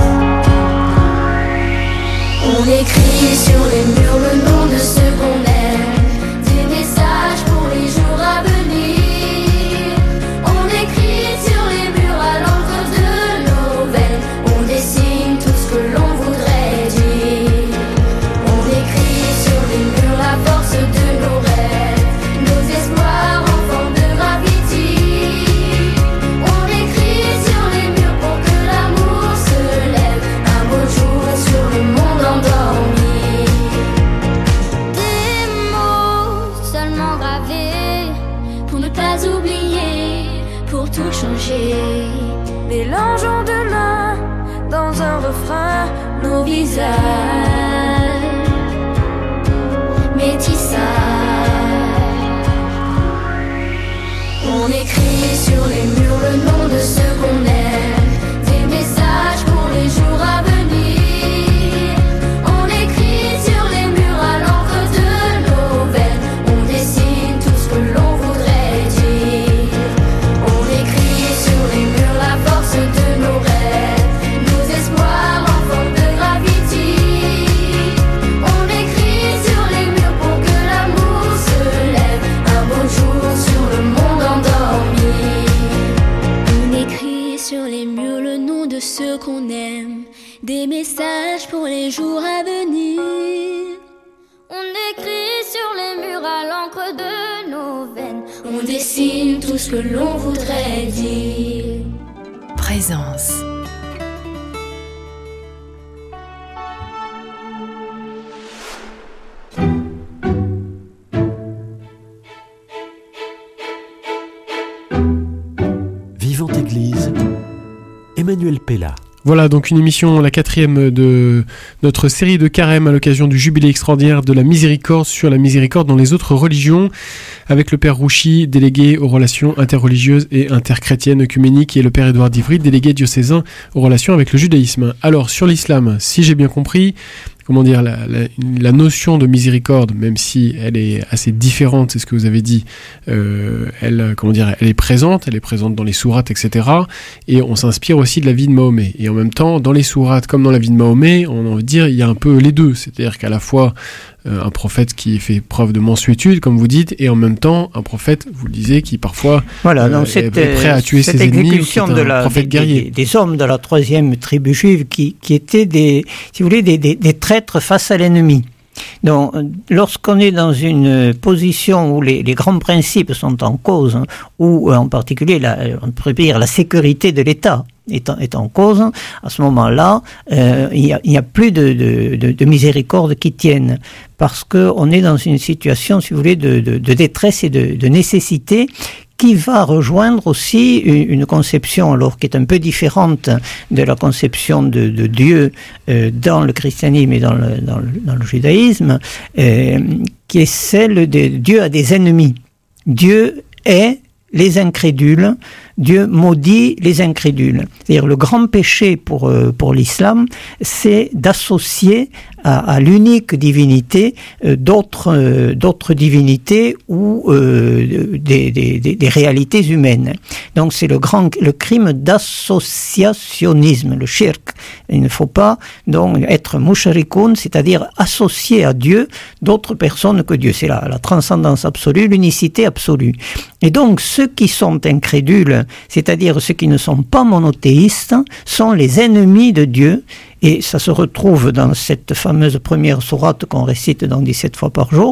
On écrit sur les murs le nom de ceux qu'on aime, des messages pour les jours à venir. On écrit sur les murs à l'encre de nos veines, on dessine tout ce que l'on voudrait dire. On écrit sur les murs la force de nos rêves, nos espoirs enfants de gravité. On écrit sur les murs pour que l'amour se lève un beau jour sur le monde endormi. Des mots seulement gravés pour ne pas oublier, pour tout changer. Mélangeons demain dans un refrain nos visages, métissage. On écrit sur les murs le nom de ceux qu'on aime, des messages pour les jours à venir. On écrit sur les murs à l'encre de nos veines, on dessine tout ce que l'on voudrait dire. On écrit sur les murs la force de nos rêves, nos espoirs enfants de gravité. On écrit sur les murs pour que l'amour se lève un beau jour sur le monde endormi. dessine tout ce que l'on voudrait dire. Présence. Vivante Église, Emmanuel Pella. Voilà donc une émission, la 4e de notre série de carême à l'occasion du jubilé extraordinaire de la miséricorde sur la miséricorde dans les autres religions, avec le Père Rouchy, délégué aux relations interreligieuses et interchrétiennes œcuméniques, et le Père Édouard Divry, délégué diocésain aux relations avec le judaïsme. Alors sur l'islam, si j'ai bien compris, la notion de miséricorde, même si elle est assez différente, c'est ce que vous avez dit, elle est présente dans les sourates, etc. Et on s'inspire aussi de la vie de Mahomet. Et en même temps, dans les sourates, comme dans la vie de Mahomet, on va dire, il y a un peu les deux. C'est-à-dire qu'à la fois, un prophète qui fait preuve de mansuétude, comme vous dites, et en même temps, un prophète, vous le disiez, qui parfois est prêt à tuer ses ennemis, ou qui est un prophète guerrier. Des hommes de la 3e tribu juive qui étaient des traîtres face à l'ennemi. Donc, lorsqu'on est dans une position où les grands principes sont en cause, ou en particulier, on pourrait dire, la sécurité de l'État est en cause, à ce moment-là, il n'y a plus de miséricorde qui tienne, parce qu'on est dans une situation, si vous voulez, de détresse et de nécessité, qui va rejoindre aussi une conception, alors qui est un peu différente de la conception de Dieu dans le christianisme et dans le judaïsme, qui est celle de Dieu a des ennemis. Dieu est les incrédules, Dieu maudit les incrédules. C'est-à-dire le grand péché pour l'islam, c'est d'associer à l'unique divinité d'autres divinités ou des réalités humaines. Donc c'est le crime d'associationnisme, le shirk. Il ne faut pas donc être mushrikoun, c'est-à-dire associer à Dieu d'autres personnes que Dieu. C'est la transcendance absolue, l'unicité absolue. Et donc ceux qui sont incrédules, c'est-à-dire ceux qui ne sont pas monothéistes, sont les ennemis de Dieu. Et ça se retrouve dans cette fameuse première sourate qu'on récite donc 17 fois par jour,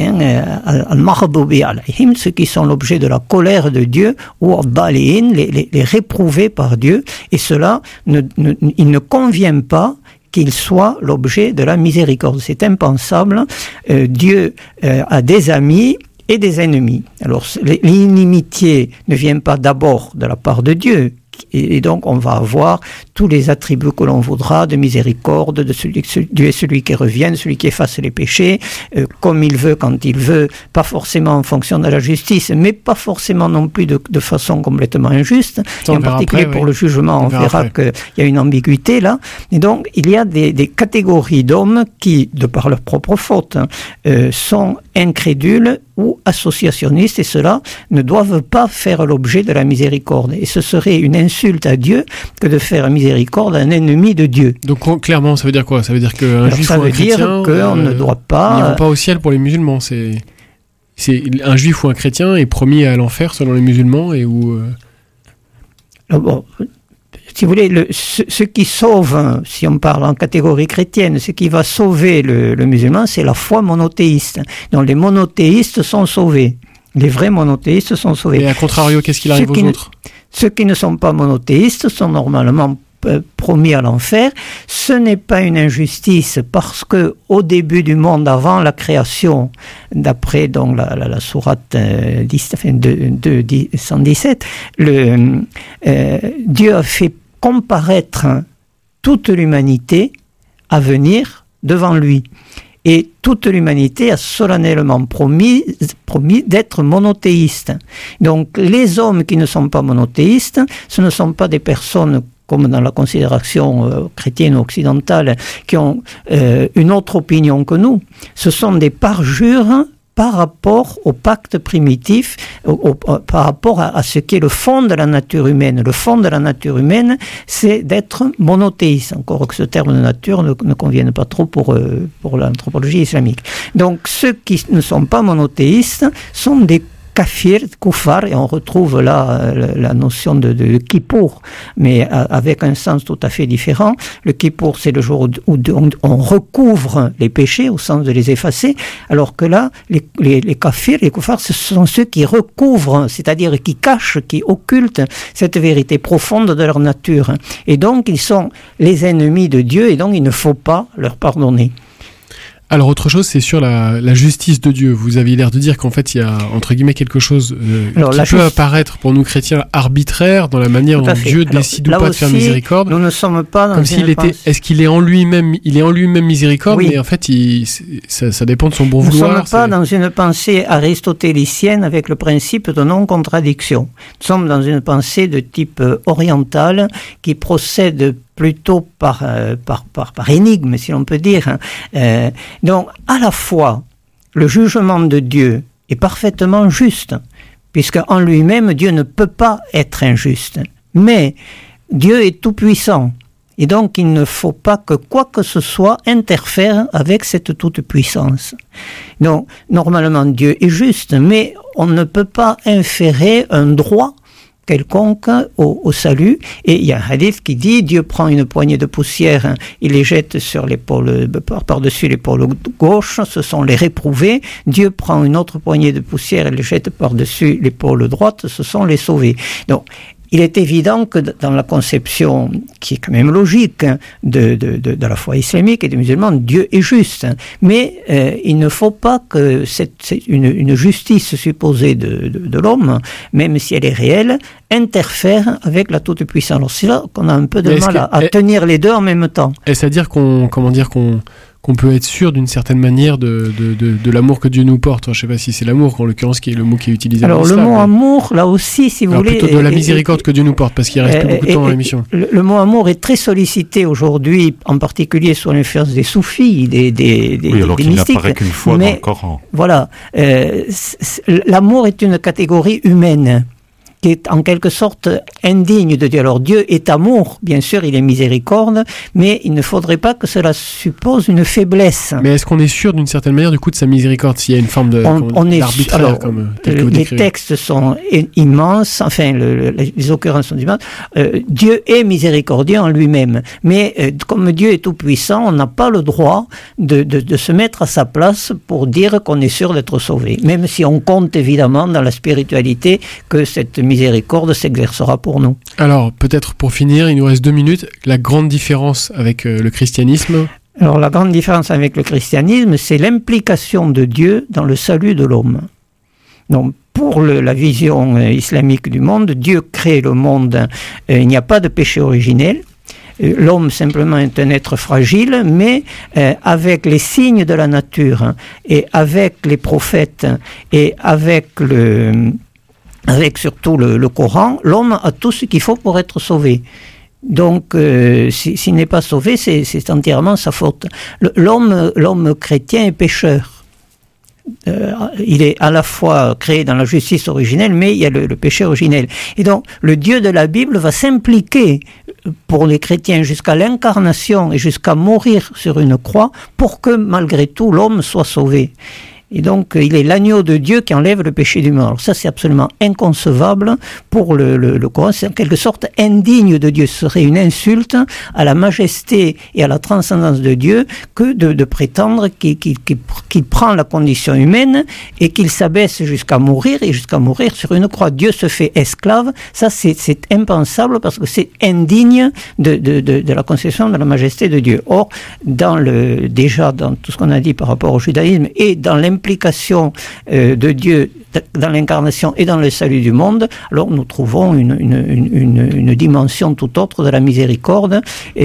Al-Maghdubi alayhim, ceux qui sont l'objet de la colère de Dieu, ou Baliin, les réprouvés par Dieu, et cela, il ne convient pas qu'il soit l'objet de la miséricorde. C'est impensable. Dieu a des amis et des ennemis. Alors, l'inimitié ne vient pas d'abord de la part de Dieu, et donc on va avoir tous les attributs que l'on voudra de miséricorde, Dieu est celui qui revient, celui qui efface les péchés, comme il veut, quand il veut, pas forcément en fonction de la justice, mais pas forcément non plus de façon complètement injuste. Et en particulier pour le jugement, on verra qu'il y a une ambiguïté là. Et donc il y a des catégories d'hommes qui, de par leur propre faute, sont incrédules ou associationnistes, et ceux-là ne doivent pas faire l'objet de la miséricorde. Et ce serait une insulte à Dieu que de faire miséricorde à un ennemi de Dieu. Donc clairement, ça veut dire quoi? Ça veut dire qu'un juif ou un chrétien qu'on ne doit pas... n'iront pas au ciel pour les musulmans. C'est un juif ou un chrétien est promis à l'enfer selon les musulmans, et où... Bon, si vous voulez, ce qui sauve, si on parle en catégorie chrétienne, ce qui va sauver le musulman, c'est la foi monothéiste. Donc les monothéistes sont sauvés. Les vrais monothéistes sont sauvés. Et à contrario, qu'est-ce qu'il arrive aux autres? Ceux qui ne sont pas monothéistes sont normalement promis à l'enfer. Ce n'est pas une injustice, parce que au début du monde, avant la création, d'après donc la sourate 117, Dieu a fait comparaître toute l'humanité à venir devant lui. Et toute l'humanité a solennellement promis d'être monothéiste. Donc les hommes qui ne sont pas monothéistes, ce ne sont pas des personnes comme dans la considération chrétienne occidentale, qui ont une autre opinion que nous. Ce sont des parjures par rapport au pacte primitif, par rapport à ce qui est le fond de la nature humaine. Le fond de la nature humaine, c'est d'être monothéiste. Encore que ce terme de nature ne convienne pas trop pour l'anthropologie islamique. Donc ceux qui ne sont pas monothéistes sont des kafir, kufar, et on retrouve là la notion de kippour, mais avec un sens tout à fait différent. Le kippour, c'est le jour où on recouvre les péchés, au sens de les effacer, alors que là, les kafirs, les kufars, ce sont ceux qui recouvrent, c'est-à-dire qui cachent, qui occultent cette vérité profonde de leur nature. Et donc, ils sont les ennemis de Dieu, et donc il ne faut pas leur pardonner. Alors autre chose, c'est sur la justice de Dieu. Vous aviez l'air de dire qu'en fait il y a entre guillemets quelque chose qui peut apparaître pour nous chrétiens arbitraire dans la manière dont Dieu décide ou pas de faire miséricorde. Nous ne sommes pas dans comme s'il était. Est-ce qu'il est en lui-même, miséricorde, oui. Mais en fait ça dépend de son bon vouloir. Nous ne sommes pas dans une pensée aristotélicienne avec le principe de non-contradiction. Nous sommes dans une pensée de type oriental qui procède plutôt par énigme, si l'on peut dire. Donc, à la fois, le jugement de Dieu est parfaitement juste, puisqu'en lui-même, Dieu ne peut pas être injuste. Mais Dieu est tout-puissant, et donc il ne faut pas que quoi que ce soit interfère avec cette toute-puissance. Donc, normalement, Dieu est juste, mais on ne peut pas inférer un droit quelconque au salut. Et il y a un hadith qui dit Dieu prend une poignée de poussière, il les jette sur l'épaule par-dessus l'épaule gauche, ce sont les réprouvés. Dieu prend une autre poignée de poussière et les jette par-dessus l'épaule droite, ce sont les sauvés. Donc il est évident que dans la conception, qui est quand même logique, de la foi islamique et des musulmans, Dieu est juste. Mais il ne faut pas que une justice supposée de l'homme, même si elle est réelle, interfère avec la toute-puissance. Alors c'est là qu'on a un peu de mal à tenir les deux en même temps. Est-ce à dire qu'on peut être sûr d'une certaine manière de l'amour que Dieu nous porte. Je ne sais pas si c'est l'amour, en l'occurrence, qui est le mot qui est utilisé. Alors, le mot amour, là aussi, si vous voulez... plutôt de la miséricorde que Dieu nous porte, parce qu'il reste plus beaucoup de temps dans l'émission. Le mot amour est très sollicité aujourd'hui, en particulier sous l'influence des soufis, des alors qu'il n'apparaît qu'une fois dans le Coran. Voilà. L'amour est une catégorie humaine, qui est en quelque sorte indigne de Dieu. Alors Dieu est amour, bien sûr, il est miséricorde, mais il ne faudrait pas que cela suppose une faiblesse. Mais est-ce qu'on est sûr d'une certaine manière du coup de sa miséricorde, s'il y a une forme d'arbitraire les textes sont immenses, enfin les occurrences sont immenses. Dieu est miséricordieux en lui-même, mais comme Dieu est tout-puissant, on n'a pas le droit de se mettre à sa place pour dire qu'on est sûr d'être sauvé, même si on compte évidemment dans la spiritualité que cette miséricorde s'exercera pour nous. Alors, peut-être pour finir, il nous reste 2 minutes, la grande différence avec le christianisme. Alors, la grande différence avec le christianisme, c'est l'implication de Dieu dans le salut de l'homme. Donc, pour la vision islamique du monde, Dieu crée le monde, il n'y a pas de péché originel. L'homme simplement est un être fragile, mais avec les signes de la nature et avec les prophètes et avec surtout le Coran, l'homme a tout ce qu'il faut pour être sauvé. Donc, s'il n'est pas sauvé, c'est entièrement sa faute. L'homme chrétien est pécheur. Il est à la fois créé dans la justice originelle, mais il y a le péché originel. Et donc, le Dieu de la Bible va s'impliquer pour les chrétiens jusqu'à l'incarnation et jusqu'à mourir sur une croix pour que, malgré tout, l'homme soit sauvé. Et donc, il est l'agneau de Dieu qui enlève le péché du monde. Alors ça, c'est absolument inconcevable pour le Coran. C'est en quelque sorte indigne de Dieu. Ce serait une insulte à la majesté et à la transcendance de Dieu que de prétendre qu'il prend la condition humaine et qu'il s'abaisse jusqu'à mourir sur une croix. Dieu se fait esclave. Ça, c'est impensable parce que c'est indigne de la conception de la majesté de Dieu. Or, déjà dans tout ce qu'on a dit par rapport au judaïsme et dans l'implication de Dieu dans l'incarnation et dans le salut du monde, alors nous trouvons une dimension tout autre de la miséricorde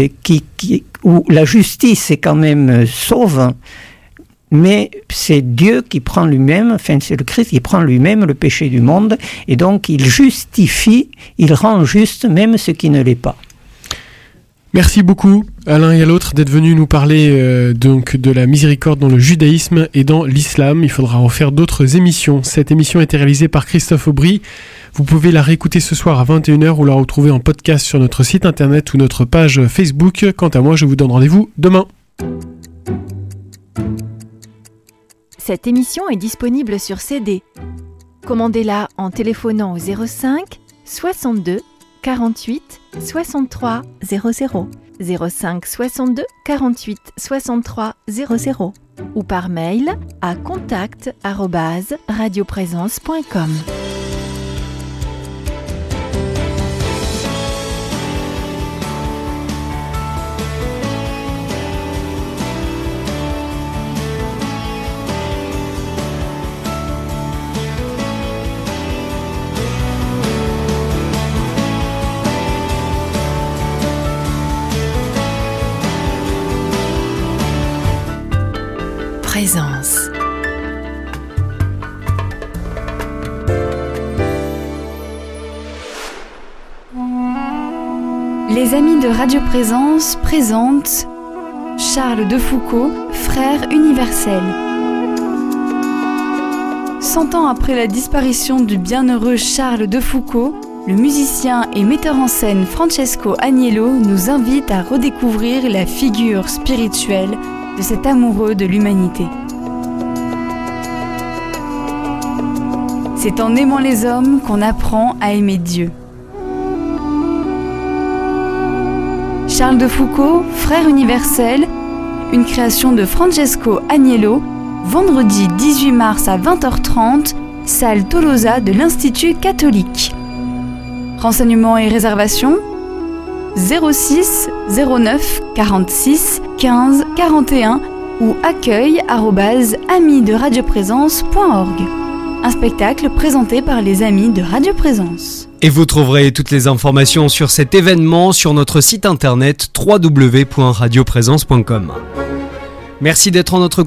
où la justice est quand même sauve, mais c'est Dieu qui prend lui-même, enfin c'est le Christ qui prend lui-même le péché du monde, et donc il justifie, il rend juste même ce qui ne l'est pas. Merci beaucoup à l'un et à l'autre d'être venus nous parler donc de la miséricorde dans le judaïsme et dans l'islam. Il faudra refaire d'autres émissions. Cette émission a été réalisée par Christophe Aubry. Vous pouvez la réécouter ce soir à 21h ou la retrouver en podcast sur notre site internet ou notre page Facebook. Quant à moi, je vous donne rendez-vous demain. Cette émission est disponible sur CD. Commandez-la en téléphonant au 05 62 48 63 00. 05 62 48 63 00 ou par mail à contact@radioprésence.com. Présence. Les amis de Radio Présence présentent Charles de Foucauld, frère universel. 100 ans après la disparition du bienheureux Charles de Foucauld, le musicien et metteur en scène Francesco Agnello nous invite à redécouvrir la figure spirituelle de cet amoureux de l'humanité. C'est en aimant les hommes qu'on apprend à aimer Dieu. Charles de Foucauld, frère universel, une création de Francesco Agnello, vendredi 18 mars à 20h30, salle Tolosa de l'Institut catholique. Renseignements et réservations 06 09 46 15 41 ou accueil@amisderadioprésence.org. Un spectacle présenté par les Amis de Radio Présence. Et vous trouverez toutes les informations sur cet événement sur notre site internet www.radioprésence.com. Merci d'être en notre